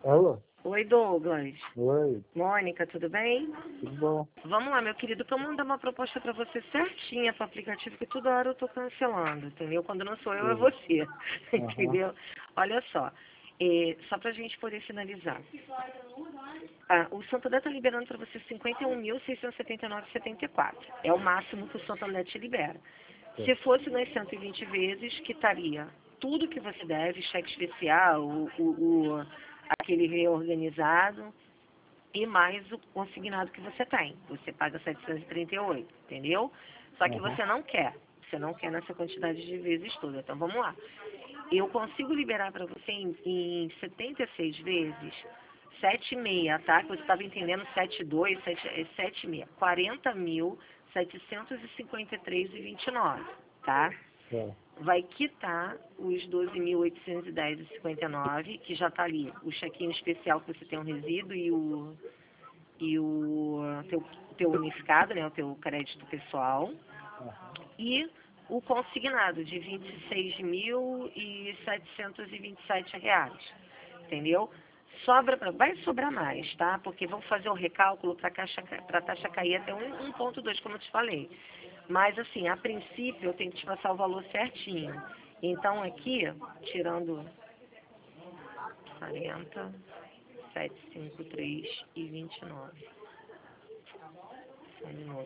Alô? Oi, Douglas. Oi, Mônica, tudo bem? tudo bom? Vamos lá, meu querido, que eu mando uma proposta pra você certinha pro aplicativo, que toda hora eu tô cancelando, entendeu? Quando não sou eu, é Sim. você, Aham. entendeu? Olha só, só pra gente poder finalizar. O Santander tá liberando pra você 51.679,74. É o máximo que o Santander te libera. Se fosse nas 120 vezes, que estaria tudo que você deve, cheque especial, aquele reorganizado, e mais o consignado que você tem. Você paga 738, entendeu? Só que Aham. você não quer. Você não quer nessa quantidade de vezes toda. Então vamos lá. Eu consigo liberar para você em 76 vezes, 7,6, tá? Que você estava entendendo 7,2, 7,6. 40.753,29, tá? Tá. Vai quitar os 12.810,59, que já está ali, o chequinho especial que você tem um resíduo e o teu unificado, né, o teu crédito pessoal, Aham. e o consignado de R$ 26.727, entendeu? Vai sobrar mais, tá? Porque vamos fazer o recálculo para a taxa cair até 1,2, como eu te falei. Mas, assim, a princípio, eu tenho que te passar o valor certinho. Então, aqui, tirando 40, 753 e 29. Só um minuto.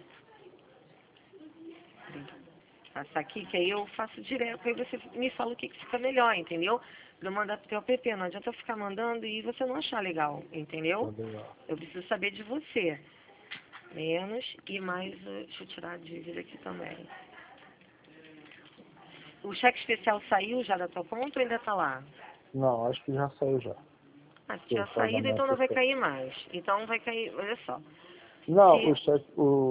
Passar aqui, que aí eu faço direto, aí você me fala o que fica melhor, entendeu? Pra eu mandar pro teu app, não adianta eu ficar mandando e você não achar legal, Tá entendeu? legal. Eu preciso saber de você. Menos e mais, deixa eu tirar a dívida aqui também. O cheque especial saiu já da tua conta ou ainda tá lá? Não, acho que já saiu já. Ah, se O tiver saído, então pagamento não vai foi. cair mais. Então vai cair, olha só. Não, Se o cheque,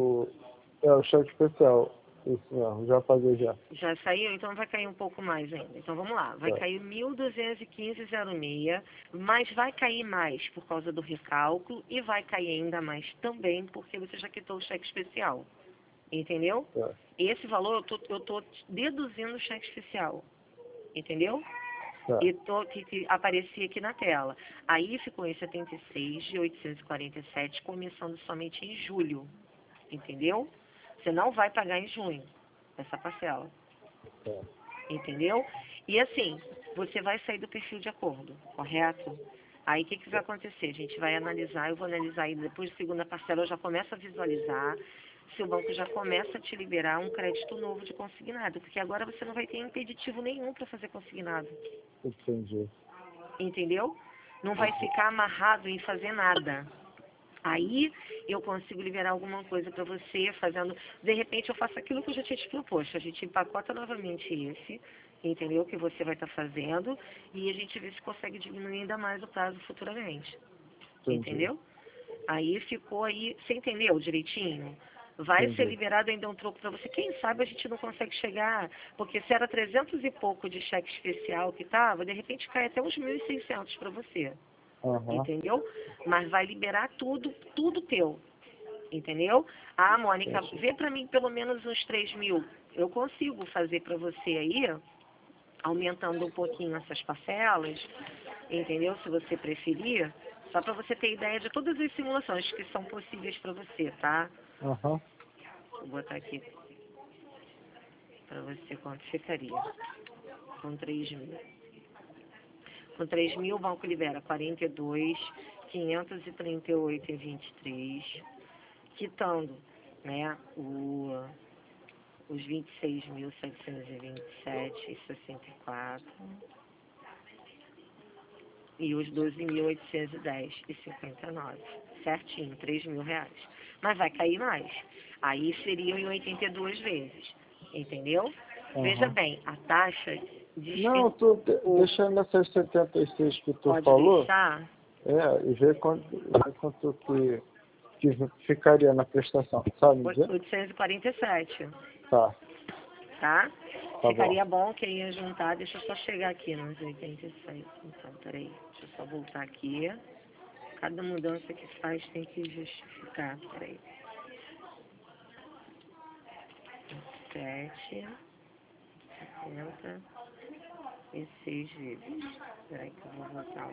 o cheque especial. Isso mesmo, já paguei já. já saiu, então vai cair um pouco mais ainda. Então vamos lá, vai Tá. cair 1.215,06, mas vai cair mais por causa do recálculo e vai cair ainda mais também porque você já quitou o cheque especial. Entendeu? Tá. Esse valor eu tô deduzindo o cheque especial. Entendeu? Tá. E que aparecia aqui na tela. Aí ficou em 76 de 847, começando somente em julho. Entendeu? Você não vai pagar em junho essa parcela. Tá. Entendeu? E assim, você vai sair do perfil de acordo, correto? Aí o que vai acontecer? A gente vai analisar, eu vou analisar aí depois da segunda parcela, eu já começo a visualizar se o banco já começa a te liberar um crédito novo de consignado, porque agora você não vai ter impeditivo nenhum para fazer consignado. Entendi. Entendeu? Não vai ficar amarrado em fazer nada. Aí eu consigo liberar alguma coisa para você, fazendo. De repente eu faço aquilo que eu já tinha te proposto. A gente empacota novamente esse, entendeu? Que você vai estar fazendo, e a gente vê se consegue diminuir ainda mais o prazo futuramente. Entendi. Entendeu? Aí ficou aí. Você entendeu direitinho? Vai ser Entendi. liberado ainda um troco para você. Quem sabe a gente não consegue chegar, porque se era 300 e pouco de cheque especial que estava, de repente cai até uns 1.600 para você. Aham. Entendeu? Mas vai liberar tudo, tudo teu. Entendeu? Ah, Mônica, Entendi. vê para mim pelo menos uns 3.000. Eu consigo fazer para você aí, aumentando um pouquinho essas parcelas, entendeu? Se você preferir, só para você ter ideia de todas as simulações que são possíveis para você, tá? Aham. Vou botar aqui para você quanto ficaria com 3.000. Com 3.000 o banco libera 42.538,23, quitando, né, os 26.727,64 e os 12.810,59. Certinho, R$ 3.000. Mas vai cair mais. Aí seriam em 82 vezes. Entendeu? Veja Aham. bem, a taxa Não, eu tô ou deixando essas 76 que tu pode falou, deixar e ver quanto que ficaria na prestação, sabe me dizer? 847, Tá, tá? tá bom. Ficaria bom que ia juntar, deixa eu só chegar aqui nos 86. Então, peraí, deixa eu só voltar aqui. Cada mudança que faz tem que justificar, peraí. 7, 70, e 6 vezes. Peraí que eu vou botar.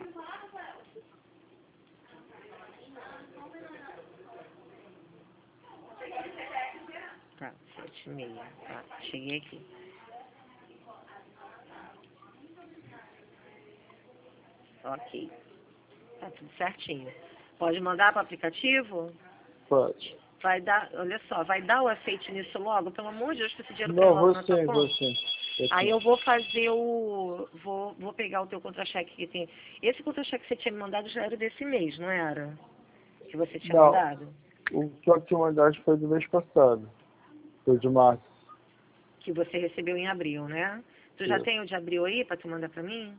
Tá, 7,5. Tá, cheguei aqui. Ok. Tá tudo certinho. Pode mandar para o aplicativo? Pode. Vai dar, olha só, vai dar o aceite nisso logo? Pelo amor de Deus, que esse dinheiro cai Não, logo na tua conta. vou sim. Aí eu vou fazer vou pegar o teu contra-cheque que tem. Esse contra-cheque que você tinha me mandado já era desse mês, não era? Que você tinha Não, mandado? o que eu te mandado foi do mês passado. Foi de março. Que você recebeu em abril, né? Tu já Isso. tem o de abril aí pra tu mandar pra mim?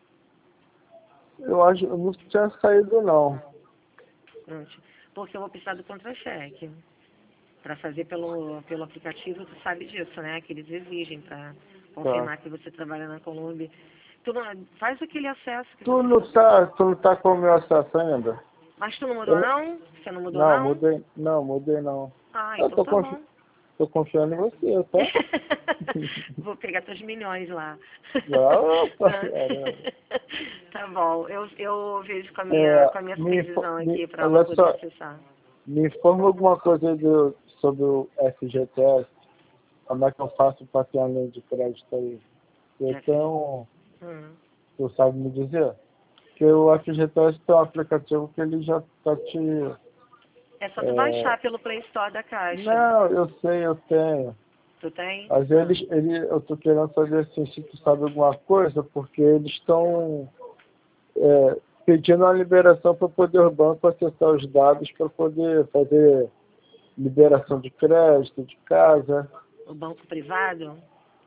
Eu acho, eu não tinha saído não. Pronto. Porque eu vou precisar do contra-cheque. Pra fazer pelo aplicativo, tu sabe disso, né? Que eles exigem pra confirmar que você trabalha na Colômbia. Tu não, faz aquele acesso que Tu você... não tá com o meu acesso ainda? Mas tu não mudou não? Você não mudou Não, não? mudei não. Ah, Eu então tá bom. tô confiando em você, tá? Vou pegar teus milhões lá. Opa, caramba. Tá bom, eu vejo com a minha supervisão aqui pra ela Olha poder só, acessar. me informa alguma coisa sobre o FGTS. Como é que eu faço para ter a linha de crédito aí? Então, Hum. tu sabe me dizer? Que o FGTS tem um aplicativo que ele já tá te... É só tu baixar pelo Play Store da Caixa. Não, eu sei, eu tenho. Tu tem? Mas eu tô querendo saber assim, se tu sabe alguma coisa, porque eles estão pedindo uma liberação para poder o banco acessar os dados para poder fazer liberação de crédito, de casa. O banco privado?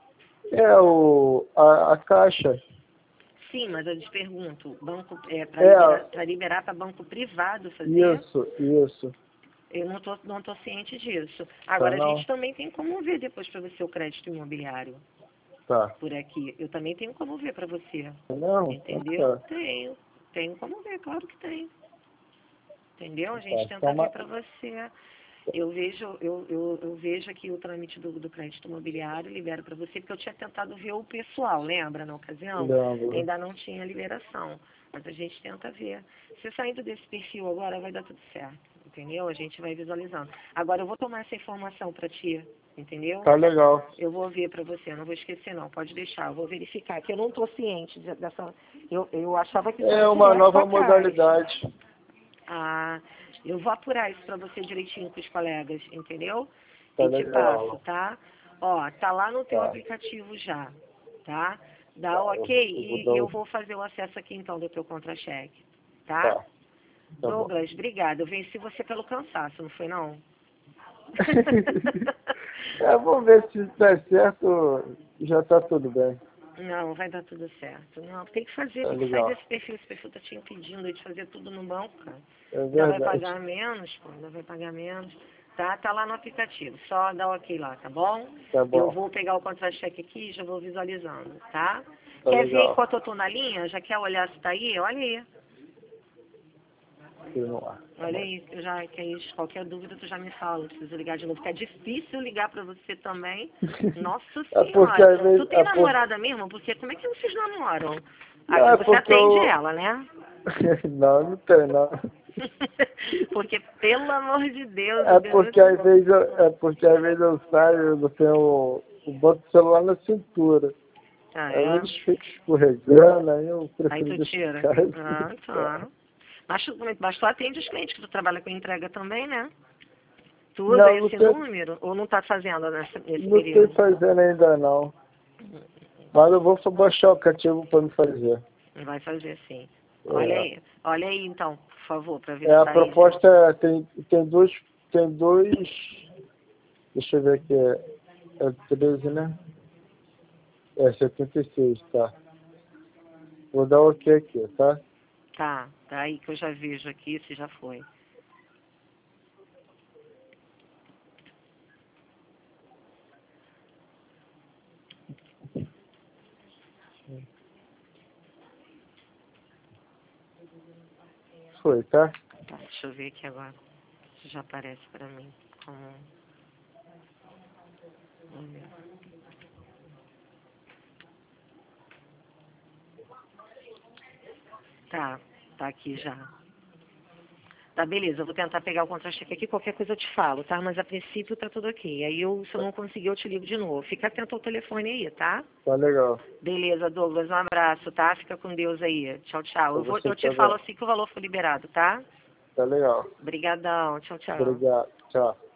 A Caixa. Sim, mas eu te pergunto, banco para liberar para banco privado fazer? Isso. Eu não tô ciente disso. Tá, Agora, a não. gente também tem como ver depois para você o crédito imobiliário Tá. por aqui. Eu também tenho como ver para você. Não? Entendeu? Tá. Tenho. Tenho como ver, claro que tem. Entendeu? A Tá. gente tenta ver para você. Eu vejo aqui o trâmite do crédito imobiliário, libero para você, porque eu tinha tentado ver o pessoal, lembra, na ocasião? Lembro. Ainda não tinha liberação, mas a gente tenta ver. Se saindo desse perfil agora, vai dar tudo certo, entendeu? A gente vai visualizando. Agora, eu vou tomar essa informação para ti, entendeu? Tá legal. Eu vou ver para você, não vou esquecer não, pode deixar, eu vou verificar, que eu não estou ciente dessa... Eu achava que... É uma nova modalidade. Ah, eu vou apurar isso pra você direitinho com os colegas, entendeu? Tá E te legal. passo, tá? Ó, tá lá no teu Tá. aplicativo já, tá? Dá Tá, ok vou e eu vou fazer o acesso aqui então do teu contra-cheque, tá? Tá. Tá bom. Douglas, obrigada. Eu venci você pelo cansaço, não foi não? Vamos ver se tá certo, já tá tudo bem. Não, vai dar tudo certo. Não, tem que fazer, Tá tem que sair legal. desse perfil. Esse perfil tá te impedindo de fazer tudo no banco, cara. É Ainda vai verdade. pagar menos, pô, ainda vai pagar menos. Tá, tá lá no aplicativo. Só dá o ok lá, tá bom? Tá Eu bom. vou pegar o contra-cheque aqui e já vou visualizando, tá? Tá Quer ver legal. enquanto eu tô na linha? Já quer olhar se tá aí? Olha aí. Aqui no ar. Olha aí, que aí, qualquer dúvida tu já me fala, não preciso ligar de novo, porque é difícil ligar pra você também. Nossa É porque senhora, às vezes. tu tem namorada mesmo? Porque como é que vocês namoram? Não, é Você porque atende eu. ela, né? Não, não tem, não. Porque, pelo amor de Deus, É porque às vezes eu saio, eu tenho o banco do celular na cintura. Ah, Aí é? eles ficam escorregando, aí eu Aí prefiro tu deixar em tira. casa. Ah, tá. Mas tu atende os clientes, que tu trabalha com entrega também, né? Tu usa Não, esse número ou não tá fazendo nesse não estou período? fazendo ainda não. Mas eu vou baixar o aplicativo para me fazer. Vai fazer sim. É. Olha aí então, por favor, para ver se A tá aí. proposta tem dois, deixa eu ver aqui, é 13, né? É 76, tá. Vou dar ok aqui, tá? Tá aí que eu já vejo aqui se já foi. Foi, tá? Tá, deixa eu ver aqui agora. Se já aparece para mim como. Vamos ver. Tá, tá aqui já. Tá, beleza, eu vou tentar pegar o contra-cheque aqui, qualquer coisa eu te falo, tá? Mas a princípio tá tudo ok. Aí se eu não conseguir, eu te ligo de novo. Fica atento ao telefone aí, tá? Tá legal. Beleza, Douglas, um abraço, tá? Fica com Deus aí. Tchau, tchau. Eu te Tá falo bem. assim que o valor for liberado, tá? Tá legal. Obrigadão, tchau, tchau. Obrigado. Tchau.